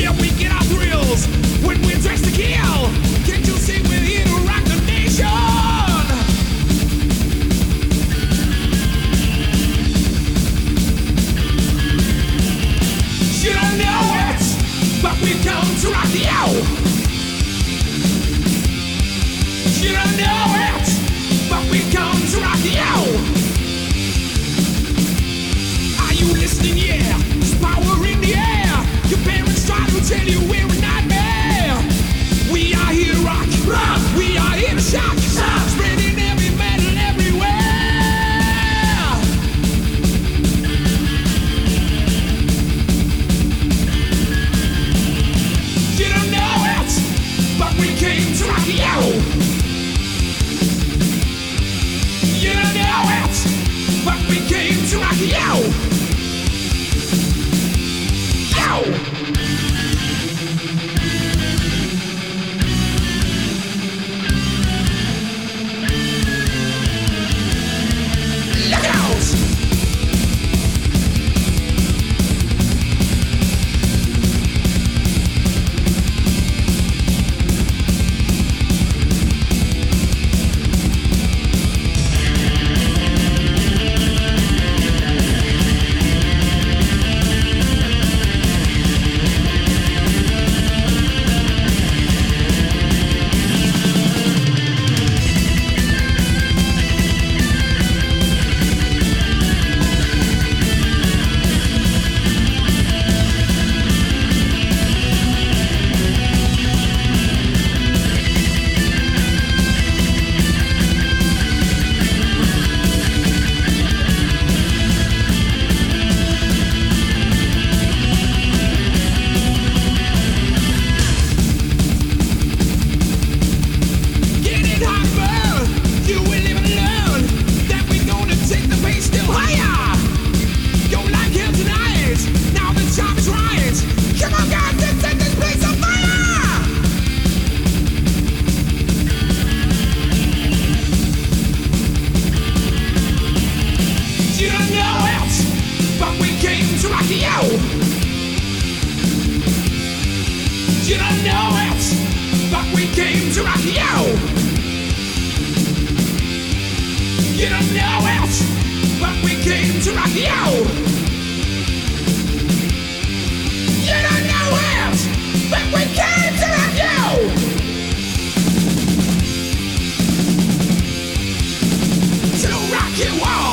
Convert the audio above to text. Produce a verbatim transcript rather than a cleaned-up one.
where we get our thrills when we're dressed to kill. Can't you see we're here to rock the nation? You don't know it, but we've come to rock you. You don't know it, but we've come to rock you. Are you listening? Yeah, there's power in the air. Your parents try to tell you we're a nightmare. We are here to rock, rock. We are here to shock, shock. Spreading heavy metal everywhere. You don't know it, but we came to rock you. You don't know it, but we came to rock you. Yo! Look out! You don't know it, but we came to rock you. You don't know it, but we came to rock you. You don't know it, but we came to rock you. To rock you all.